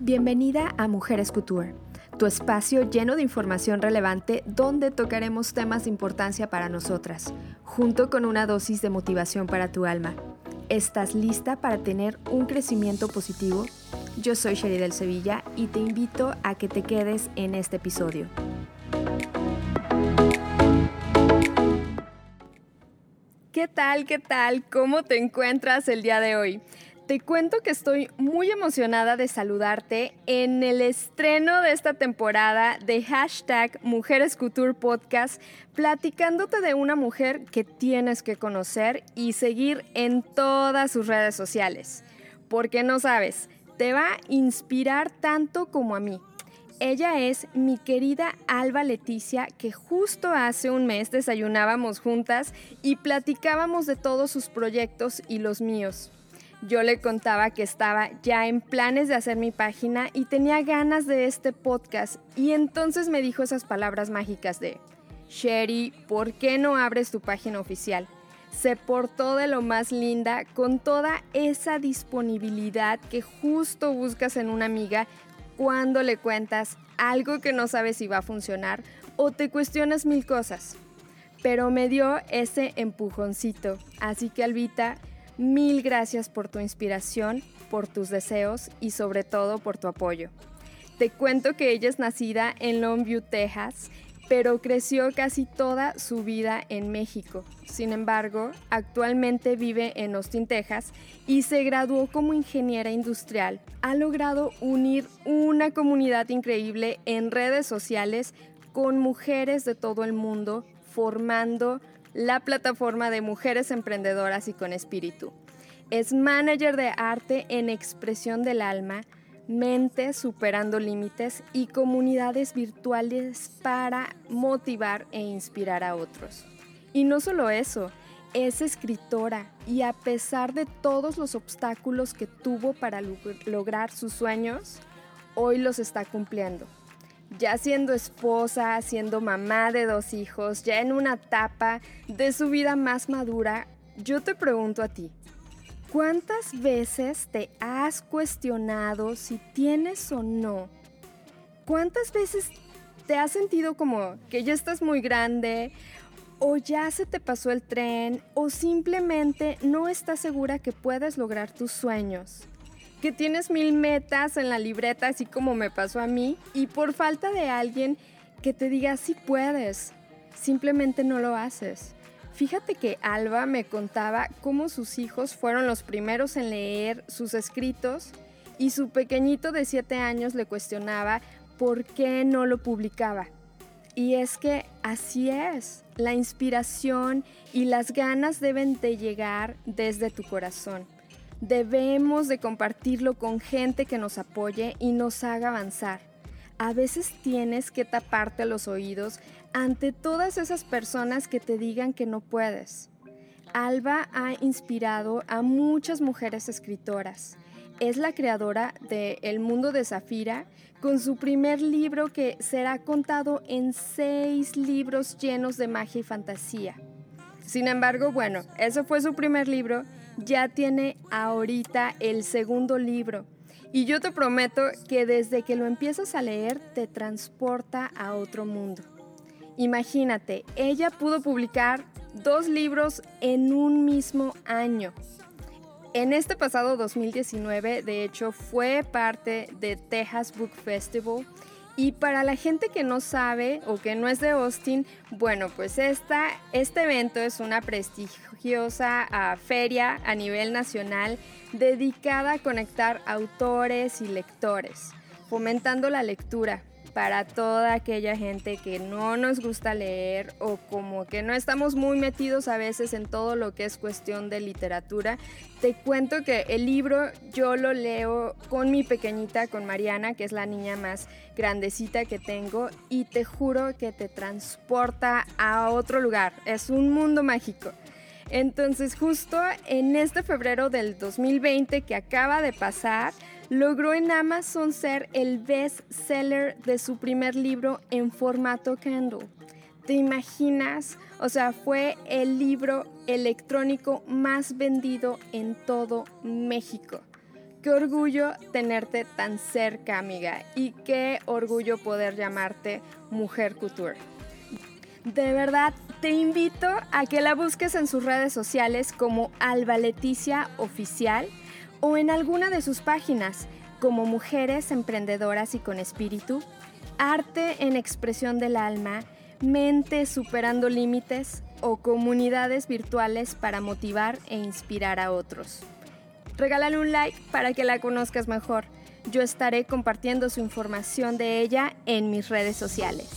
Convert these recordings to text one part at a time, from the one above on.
Bienvenida a Mujeres Couture, tu espacio lleno de información relevante donde tocaremos temas de importancia para nosotras, junto con una dosis de motivación para tu alma. ¿Estás lista para tener un crecimiento positivo? Yo soy Sheridel Sevilla y te invito a que te quedes en este episodio. ¿Qué tal? ¿Cómo te encuentras el día de hoy? Te cuento que estoy muy emocionada de saludarte en el estreno de esta temporada de #Mujeres Couture Podcast, platicándote de una mujer que tienes que conocer y seguir en todas sus redes sociales. Porque no sabes, te va a inspirar tanto como a mí. Ella es mi querida Alba Leticia, que justo hace un mes desayunábamos juntas y platicábamos de todos sus proyectos y los míos. Yo le contaba que estaba ya en planes de hacer mi página y tenía ganas de este podcast, y entonces me dijo esas palabras mágicas de: Sheri, ¿por qué no abres tu página oficial? Se portó de lo más linda, con toda esa disponibilidad que justo buscas en una amiga cuando le cuentas algo que no sabes si va a funcionar o te cuestionas mil cosas. Pero me dio ese empujoncito, así que Albita, mil gracias por tu inspiración, por tus deseos y sobre todo por tu apoyo. Te cuento que ella es nacida en Longview, Texas, pero creció casi toda su vida en México. Sin embargo, actualmente vive en Austin, Texas, y se graduó como ingeniera industrial. Ha logrado unir una comunidad increíble en redes sociales con mujeres de todo el mundo, formando la plataforma de Mujeres Emprendedoras y con Espíritu. Es manager de arte en expresión del alma, Mentes Superando Límites y comunidades virtuales para motivar e inspirar a otros. Y no solo eso, es escritora y a pesar de todos los obstáculos que tuvo para lograr sus sueños, hoy los está cumpliendo. Ya siendo esposa, siendo mamá de 2 hijos, ya en una etapa de su vida más madura, yo te pregunto a ti, ¿cuántas veces te has cuestionado si tienes o no? ¿Cuántas veces te has sentido como que ya estás muy grande, o ya se te pasó el tren, o simplemente no estás segura que puedes lograr tus sueños? Que tienes 1000 metas en la libreta, así como me pasó a mí, y por falta de alguien que te diga sí puedes, simplemente no lo haces. Fíjate que Alba me contaba cómo sus hijos fueron los primeros en leer sus escritos y su pequeñito de 7 años le cuestionaba por qué no lo publicaba. Y es que así es, la inspiración y las ganas deben de llegar desde tu corazón. Debemos de compartirlo con gente que nos apoye y nos haga avanzar. A veces tienes que taparte los oídos ante todas esas personas que te digan que no puedes. Alba ha inspirado a muchas mujeres escritoras. Es la creadora de El Mundo de Zafira, con su primer libro que será contado en 6 libros llenos de magia y fantasía. Sin embargo, bueno, ese fue su primer libro. Ya tiene ahorita el segundo libro y yo te prometo que desde que lo empiezas a leer te transporta a otro mundo. Imagínate, ella pudo publicar 2 libros en un mismo año. En este pasado 2019, de hecho, fue parte de Texas Book Festival. Y para la gente que no sabe o que no es de Austin, bueno, pues este evento es una prestigiosa feria a nivel nacional dedicada a conectar autores y lectores, fomentando la lectura para toda aquella gente que no nos gusta leer o como que no estamos muy metidos a veces en todo lo que es cuestión de literatura. Te cuento que el libro yo lo leo con mi pequeñita, con Mariana, que es la niña más grandecita que tengo, y te juro que te transporta a otro lugar. Es un mundo mágico. Entonces, justo en este febrero del 2020 que acaba de pasar, logró en Amazon ser el best seller de su primer libro en formato Kindle. ¿Te imaginas? O sea, fue el libro electrónico más vendido en todo México. Qué orgullo tenerte tan cerca, amiga, y qué orgullo poder llamarte Mujer Couture. De verdad, te invito a que la busques en sus redes sociales como Alba Leticia Oficial o en alguna de sus páginas como Mujeres Emprendedoras y con Espíritu, Arte en Expresión del Alma, Mente Superando Límites o Comunidades Virtuales para motivar e inspirar a otros. Regálale un like para que la conozcas mejor. Yo estaré compartiendo su información de ella en mis redes sociales.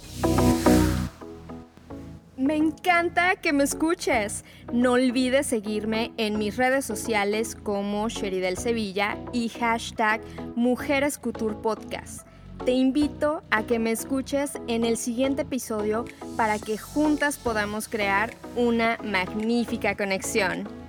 Me encanta que me escuches. No olvides seguirme en mis redes sociales como Sheridel Sevilla y #Mujeres Couture Podcast. Te invito a que me escuches en el siguiente episodio para que juntas podamos crear una magnífica conexión.